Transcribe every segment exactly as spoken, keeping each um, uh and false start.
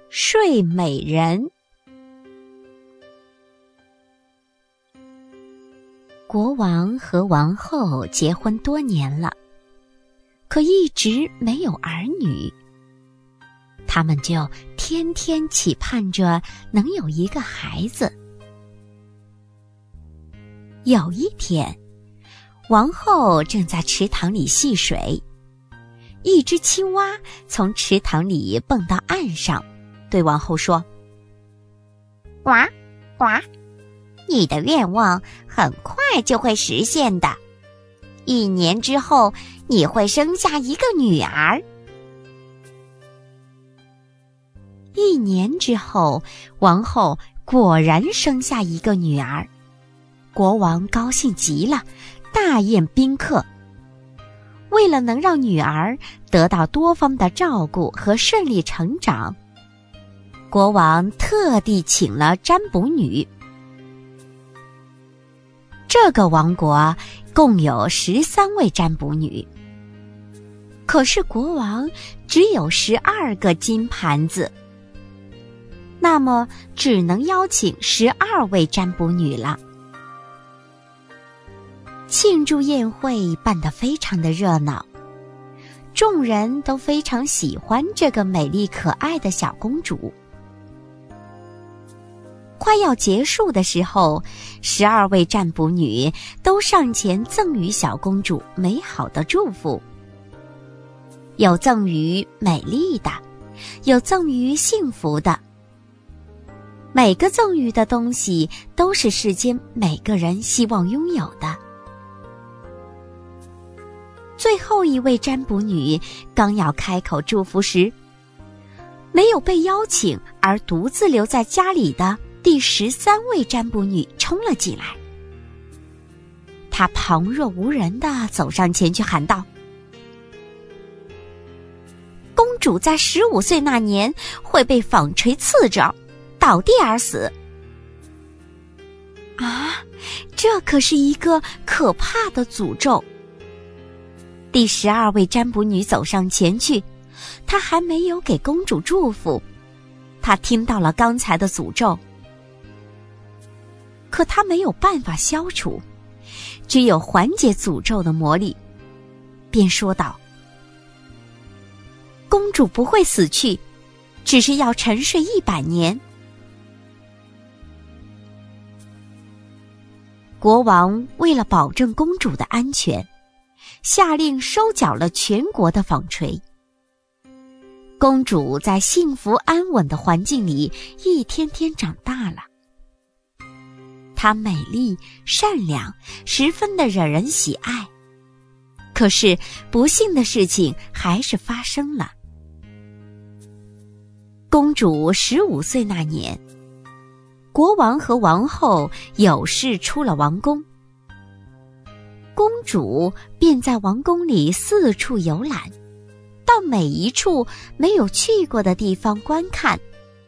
睡美人。国王和王后结婚多年了，可一直没有儿女，他们就天天期盼着能有一个孩子。有一天，王后正在池塘里戏水，一只青蛙从池塘里蹦到岸上，对王后说：呱呱，你的愿望很快就会实现的，一年之后你会生下一个女儿。一年之后，王后果然生下一个女儿，国王高兴极了，大宴宾客。为了能让女儿得到多方的照顾和顺利成长，国王特地请了占卜女。这个王国共有十三位占卜女，可是国王只有十二个金盘子，那么只能邀请十二位占卜女了。庆祝宴会办得非常的热闹，众人都非常喜欢这个美丽可爱的小公主。快要结束的时候，十二位占卜女都上前赠予小公主美好的祝福，有赠予美丽的，有赠予幸福的。每个赠予的东西都是世间每个人希望拥有的。最后一位占卜女刚要开口祝福时，没有被邀请而独自留在家里的第十三位占卜女冲了进来。她旁若无人地走上前去喊道：公主在十五岁那年会被纺锤刺着倒地而死。啊，这可是一个可怕的诅咒。第十二位占卜女走上前去，她还没有给公主祝福，她听到了刚才的诅咒，可她没有办法消除，只有缓解诅咒的魔力，便说道：公主不会死去，只是要沉睡一百年。国王为了保证公主的安全，下令收缴了全国的纺锤。公主在幸福安稳的环境里一天天长大了。她美丽善良，十分的惹人喜爱。可是不幸的事情还是发生了。公主十五岁那年，国王和王后有事出了王宫，公主便在王宫里四处游览，到每一处没有去过的地方观看。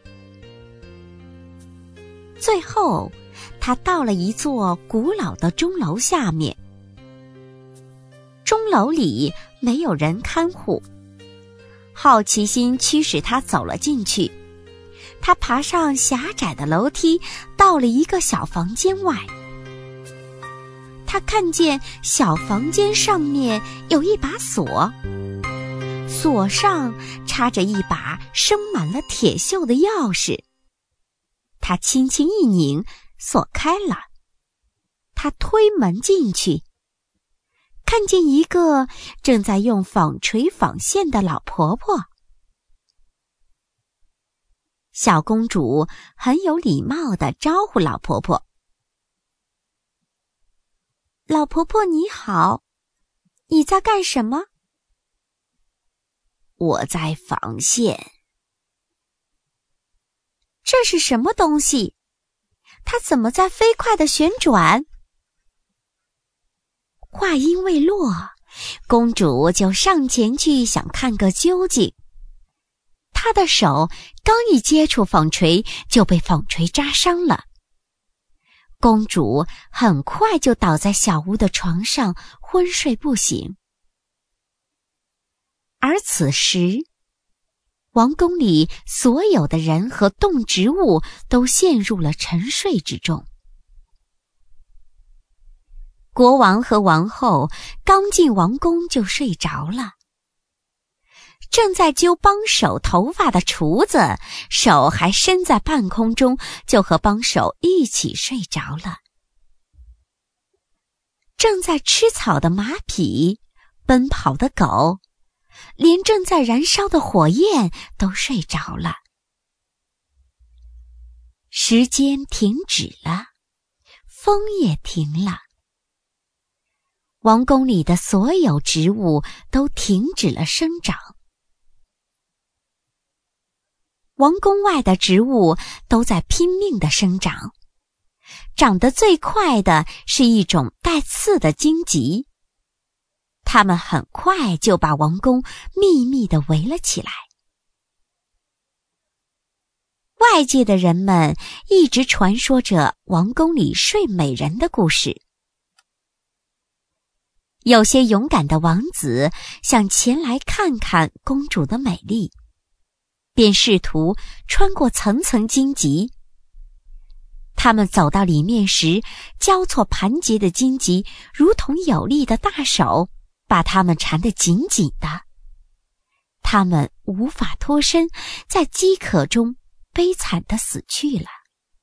最后，她到了一座古老的钟楼下面。钟楼里没有人看护，好奇心驱使她走了进去。她爬上狭窄的楼梯，到了一个小房间外。他看见小房间上面有一把锁，锁上插着一把生满了铁锈的钥匙。他轻轻一拧，锁开了。他推门进去，看见一个正在用纺锤纺线的老婆婆。小公主很有礼貌地招呼老婆婆：老婆婆你好，你在干什么？我在纺线。这是什么东西？它怎么在飞快地旋转？话音未落，公主就上前去想看个究竟。她的手刚一接触纺锤，就被纺锤扎伤了。公主很快就倒在小屋的床上，昏睡不醒。而此时， 王宫里所有的人和动植物都陷入了沉睡之中。国王和王后刚进王宫就睡着了。正在揪帮手头发的厨子，手还伸在半空中，就和帮手一起睡着了。正在吃草的马匹，奔跑的狗，连正在燃烧的火焰都睡着了。时间停止了，风也停了。王宫里的所有植物都停止了生长。王宫外的植物都在拼命地生长，长得最快的是一种带刺的荆棘，它们很快就把王宫密密地围了起来。外界的人们一直传说着王宫里睡美人的故事。有些勇敢的王子想前来看看公主的美丽，便试图穿过层层荆棘。他们走到里面时，交错盘结的荆棘如同有力的大手，把他们缠得紧紧的。他们无法脱身，在饥渴中悲惨地死去了。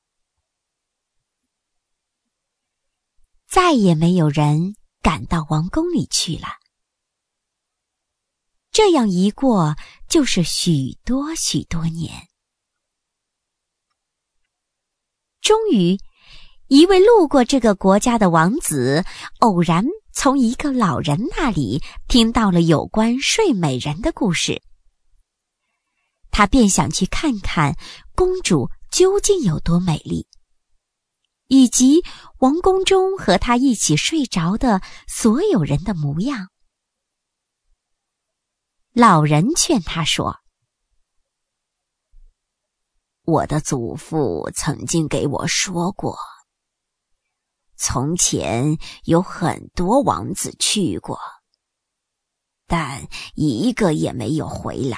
再也没有人赶到王宫里去了。这样一过就是许多许多年。终于，一位路过这个国家的王子偶然从一个老人那里听到了有关睡美人的故事。他便想去看看公主究竟有多美丽，以及王宫中和他一起睡着的所有人的模样。老人劝他说：我的祖父曾经给我说过，从前有很多王子去过，但一个也没有回来。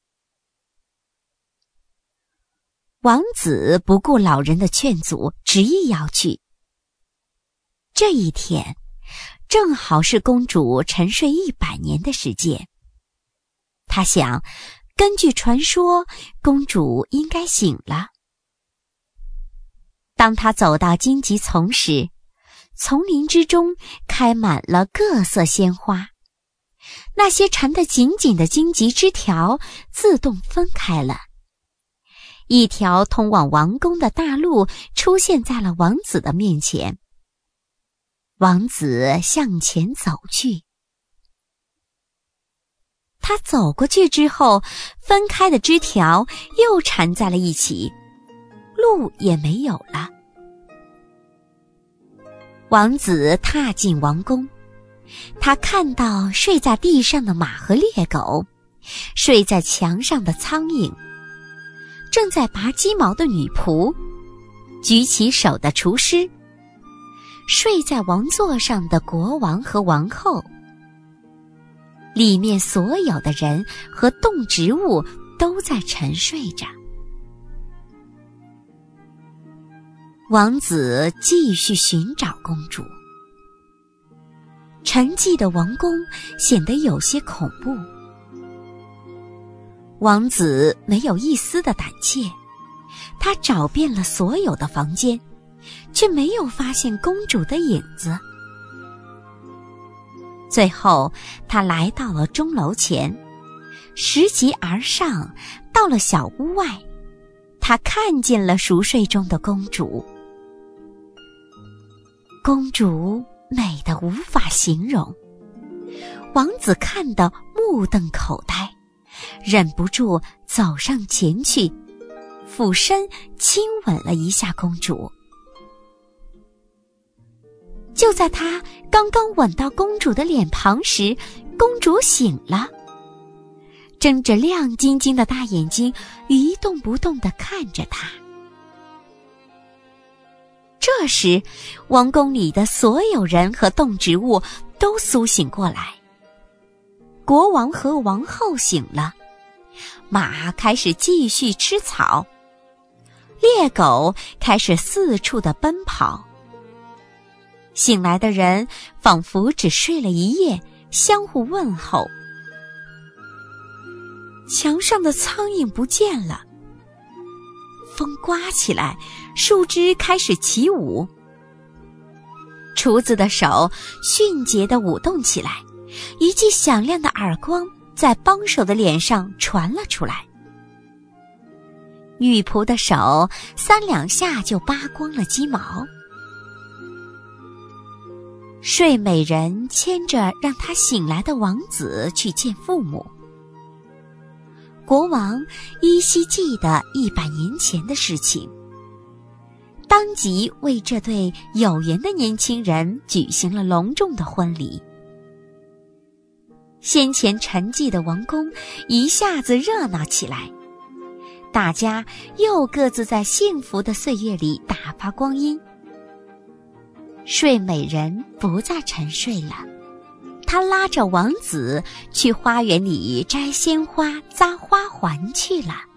王子不顾老人的劝阻，执意要去。这一天，正好是公主沉睡一百年的时间。他想，根据传说，公主应该醒了。当他走到荆棘丛时，丛林之中开满了各色鲜花，那些缠得紧紧的荆棘枝条自动分开了。一条通往王宫的大路出现在了王子的面前。王子向前走去。他走过去之后，分开的枝条又缠在了一起，路也没有了。王子踏进王宫，他看到睡在地上的马和猎狗，睡在墙上的苍蝇，正在拔鸡毛的女仆，举起手的厨师，睡在王座上的国王和王后。里面所有的人和动植物都在沉睡着。王子继续寻找公主。沉寂的王宫显得有些恐怖。王子没有一丝的胆怯，他找遍了所有的房间，却没有发现公主的影子。最后，他来到了钟楼前，拾级而上，到了小屋外，他看见了熟睡中的公主。公主美得无法形容，王子看得目瞪口呆，忍不住走上前去，俯身亲吻了一下公主。就在他刚刚吻到公主的脸庞时，公主醒了，睁着亮晶晶的大眼睛，一动不动地看着他。这时，王宫里的所有人和动植物都苏醒过来。国王和王后醒了， 马开始继续吃草，猎狗开始四处的奔跑。醒来的人仿佛只睡了一夜，相互问候。墙上的苍蝇不见了，风刮起来，树枝开始起舞。厨子的手迅捷地舞动起来，一记响亮的耳光在帮手的脸上传了出来。女仆的手三两下就扒光了鸡毛。睡美人牵着让他醒来的王子去见父母。国王依稀记得一百年前的事情，当即为这对有缘的年轻人举行了隆重的婚礼。先前沉寂的王宫一下子热闹起来，大家又各自在幸福的岁月里打发光阴。睡美人不再沉睡了，她拉着王子去花园里摘鲜花、扎花环去了。